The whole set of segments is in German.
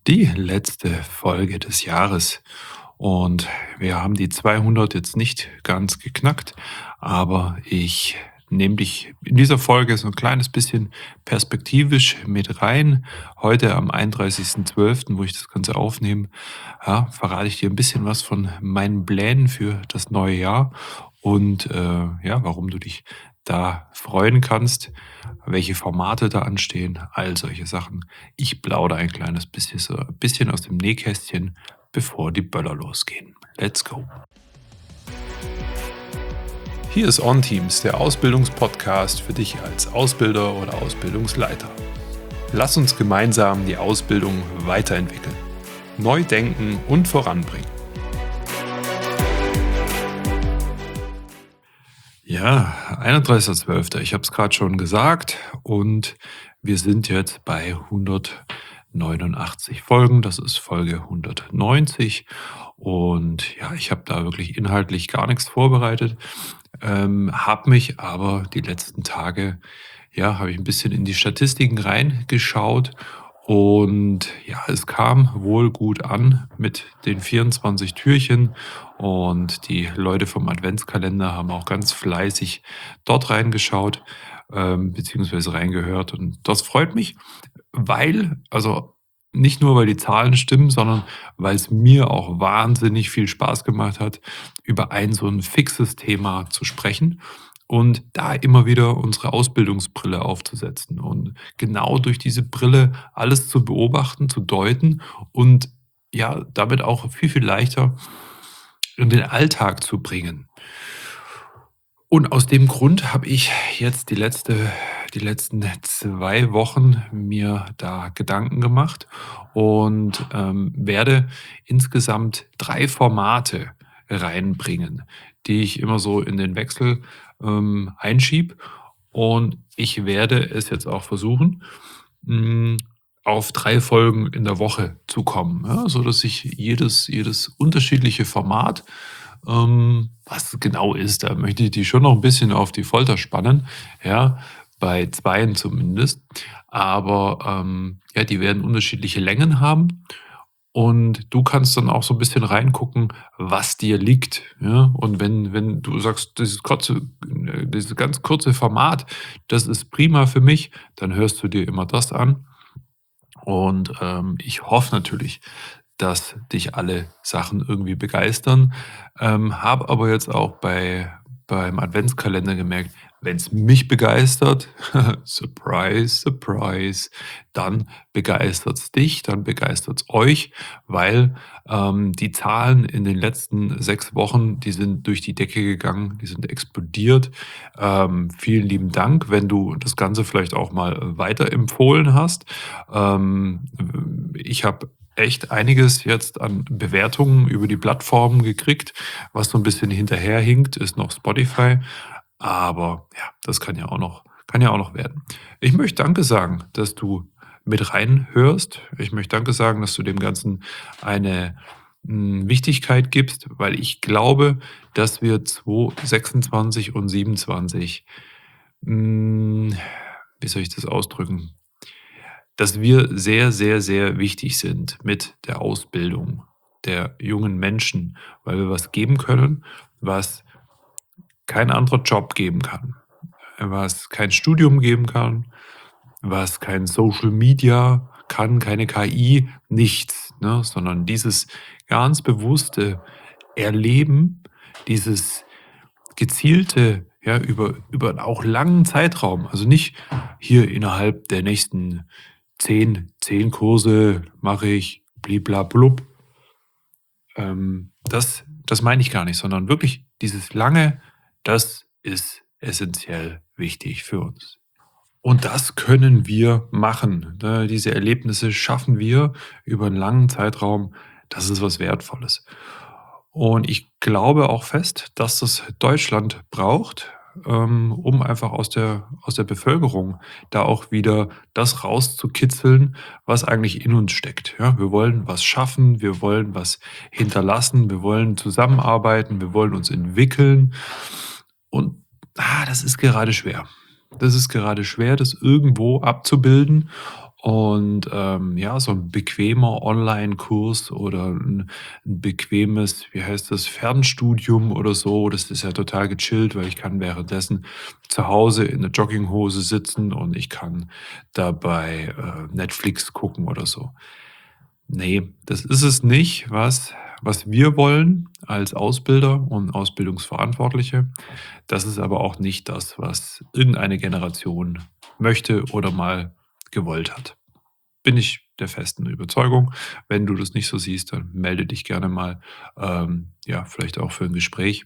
Die letzte Folge des Jahres und wir haben die 200 jetzt nicht ganz geknackt, aber ich nehme dich in dieser Folge so ein kleines bisschen perspektivisch mit rein. Heute am 31.12., wo ich das Ganze aufnehme, ja, verrate ich dir ein bisschen was von meinen Plänen für das neue Jahr und, ja, warum du dich da freuen kannst, welche Formate da anstehen, all solche Sachen. Ich plaudere ein kleines bisschen aus dem Nähkästchen, bevor die Böller losgehen. Let's go. Hier ist OnTeams, der Ausbildungspodcast für dich als Ausbilder oder Ausbildungsleiter. Lass uns gemeinsam die Ausbildung weiterentwickeln, neu denken und voranbringen. Ja, 31.12. Ich habe es gerade schon gesagt und wir sind jetzt bei 189 Folgen. Das ist Folge 190 und ja, ich habe da wirklich inhaltlich gar nichts vorbereitet, habe mich aber die letzten Tage, ja, habe ich ein bisschen in die Statistiken reingeschaut und ja, es kam wohl gut an mit den 24 Türchen und die Leute vom Adventskalender haben auch ganz fleißig dort reingeschaut, beziehungsweise reingehört. Und das freut mich, weil also, nicht nur, weil die Zahlen stimmen, sondern weil es mir auch wahnsinnig viel Spaß gemacht hat, über ein so ein fixes Thema zu sprechen und da immer wieder unsere Ausbildungsbrille aufzusetzen und genau durch diese Brille alles zu beobachten, zu deuten und ja, damit auch viel, viel leichter in den Alltag zu bringen. Und aus dem Grund habe ich jetzt die letzten 2 Wochen mir da Gedanken gemacht und, werde insgesamt 3 Formate reinbringen, die ich immer so in den Wechsel, einschiebe. Und ich werde es jetzt auch versuchen, hm, auf 3 Folgen in der Woche zu kommen, ja, sodass ich jedes unterschiedliche Format, was es genau ist, da möchte ich die schon noch ein bisschen auf die Folter spannen, ja, bei zweien zumindest. Aber, ja, die werden unterschiedliche Längen haben und du kannst dann auch so ein bisschen reingucken, was dir liegt, ja? Und wenn du sagst: dieses ganz kurze Format, das ist prima für mich“, dann hörst du dir immer das an. Und, ich hoffe natürlich, dass dich alle Sachen irgendwie begeistern, habe aber jetzt auch beim Adventskalender gemerkt, wenn es mich begeistert, surprise, surprise, dann begeistert es dich, dann begeistert es euch, weil, die Zahlen in den letzten 6 Wochen, die sind durch die Decke gegangen, die sind explodiert. Vielen lieben Dank, wenn du das Ganze vielleicht auch mal weiterempfohlen hast. Ich habe echt einiges jetzt an Bewertungen über die Plattformen gekriegt. Was so ein bisschen hinterherhinkt, ist noch Spotify, aber ja, das kann ja auch noch werden. Ich möchte Danke sagen, dass du mit reinhörst. Ich möchte Danke sagen, dass du dem Ganzen eine, Wichtigkeit gibst, weil ich glaube, dass wir 2026 und 27, hm, wie soll ich das ausdrücken? Dass wir sehr, sehr, sehr wichtig sind mit der Ausbildung der jungen Menschen, weil wir was geben können, was kein anderer Job geben kann, was kein Studium geben kann, was kein Social Media kann, keine KI, nichts, ne? Sondern dieses ganz bewusste Erleben, dieses gezielte, ja, über auch langen Zeitraum, also nicht hier innerhalb der nächsten 10 Kurse mache ich bliblablub. Das meine ich gar nicht, sondern wirklich dieses lange, das ist essentiell wichtig für uns. Und das können wir machen, ne? Diese Erlebnisse schaffen wir über einen langen Zeitraum. Das ist was Wertvolles. Und ich glaube auch fest, dass das Deutschland braucht, um einfach aus der Bevölkerung da auch wieder das rauszukitzeln, was eigentlich in uns steckt, ja? Wir wollen was schaffen, wir wollen was hinterlassen, wir wollen zusammenarbeiten, wir wollen uns entwickeln und, das ist gerade schwer. Das ist gerade schwer, das irgendwo abzubilden Und, ja, so ein bequemer Online-Kurs oder ein bequemes, wie heißt das, Fernstudium oder so, das ist ja total gechillt, weil ich kann währenddessen zu Hause in der Jogginghose sitzen und ich kann dabei, Netflix gucken oder so. Ne, das ist es nicht, was wir wollen als Ausbilder und Ausbildungsverantwortliche. Das ist aber auch nicht das, was irgendeine Generation möchte oder mal gewollt hat. Bin ich der festen Überzeugung. Wenn du das nicht so siehst, dann melde dich gerne mal, ja, vielleicht auch für ein Gespräch.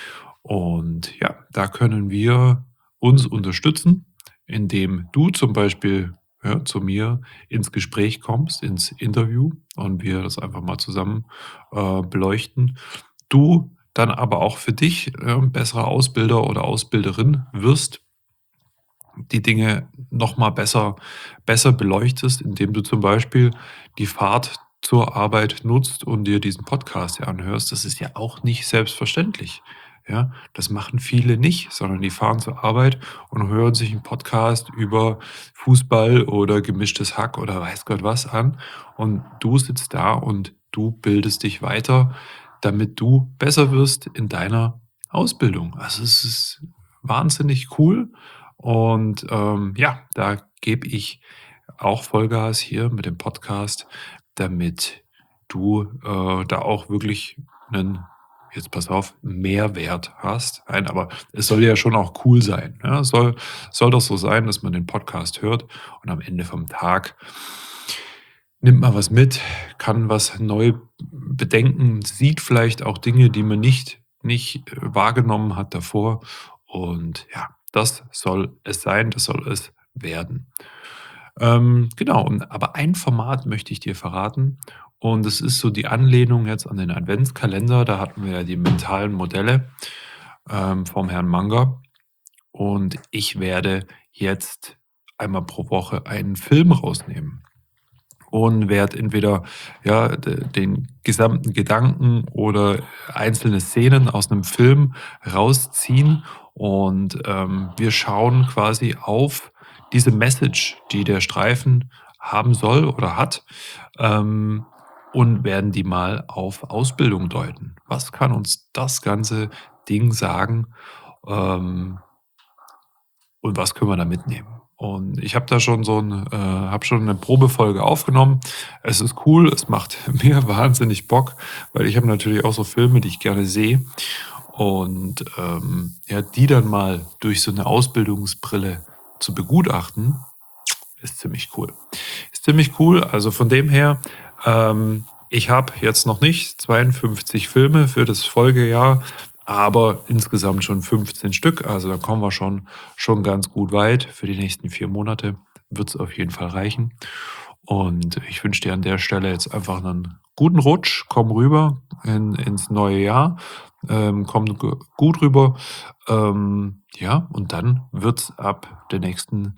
Und ja, da können wir uns unterstützen, indem du zum Beispiel, ja, zu mir ins Gespräch kommst, ins Interview und wir das einfach mal zusammen, beleuchten. Du dann aber auch für dich, besserer Ausbilder oder Ausbilderin wirst, die Dinge noch mal besser beleuchtest, indem du zum Beispiel die Fahrt zur Arbeit nutzt und dir diesen Podcast hier anhörst. Das ist ja auch nicht selbstverständlich, ja? Das machen viele nicht, sondern die fahren zur Arbeit und hören sich 'n Podcast über Fußball oder Gemischtes Hack oder weiß Gott was an. Und du sitzt da und du bildest dich weiter, damit du besser wirst in deiner Ausbildung. Also, es ist wahnsinnig cool und, ja, da gebe ich auch Vollgas hier mit dem Podcast, damit du, da auch wirklich einen, jetzt pass auf, Mehrwert hast. Nein, aber es soll ja schon auch cool sein, ne? Soll doch so sein, dass man den Podcast hört und am Ende vom Tag nimmt man was mit, kann was neu bedenken, sieht vielleicht auch Dinge, die man nicht wahrgenommen hat davor. Und ja, das soll es sein, das soll es werden. Genau, und aber ein Format möchte ich dir verraten und es ist so die Anlehnung jetzt an den Adventskalender. Da hatten wir ja die mentalen Modelle, vom Herrn Manger und ich werde jetzt einmal pro Woche einen Film rausnehmen und werde entweder, ja, den gesamten Gedanken oder einzelne Szenen aus einem Film rausziehen und, wir schauen quasi auf diese Message, die der Streifen haben soll oder hat, ähm, und werden die mal auf Ausbildung deuten. Was kann uns das ganze Ding sagen, ähm, und was können wir da mitnehmen? Und ich habe da schon habe schon eine Probefolge aufgenommen. Es ist cool, es macht mir wahnsinnig Bock, weil ich habe natürlich auch so Filme, die ich gerne sehe und, ja, die dann mal durch so eine Ausbildungsbrille zu begutachten, ist ziemlich cool. Ist ziemlich cool. Also, von dem her, ich habe jetzt noch nicht 52 Filme für das Folgejahr, aber insgesamt schon 15 Stück. Also, da kommen wir schon ganz gut weit. Für die nächsten 4 Monate wird es auf jeden Fall reichen. Und ich wünsche dir an der Stelle jetzt einfach einen guten Rutsch. Komm rüber ins neue Jahr. Komm gut rüber. Ja, und dann wird's ab der nächsten,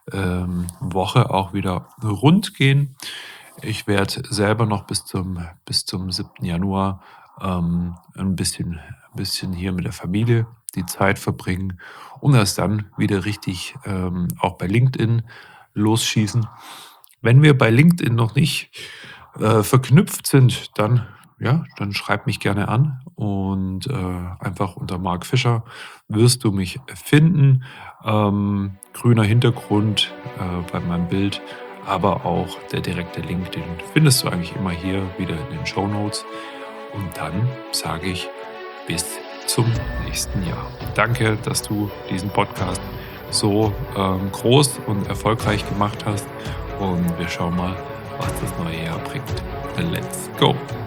Woche auch wieder rund gehen. Ich werde selber noch bis zum 7. Januar, 'n bisschen hier mit der Familie die Zeit verbringen und erst dann wieder richtig, auch bei LinkedIn losschießen. Wenn wir bei LinkedIn noch nicht, verknüpft sind, dann ja, dann schreib mich gerne an und, einfach unter Mark Fischer wirst du mich finden. Grüner Hintergrund, bei meinem Bild, aber auch der direkte Link, den findest du eigentlich immer hier wieder in den Shownotes. Und dann sage ich bis zum nächsten Jahr. Danke, dass du diesen Podcast so, groß und erfolgreich gemacht hast und wir schauen mal, was das neue Jahr bringt. Let's go!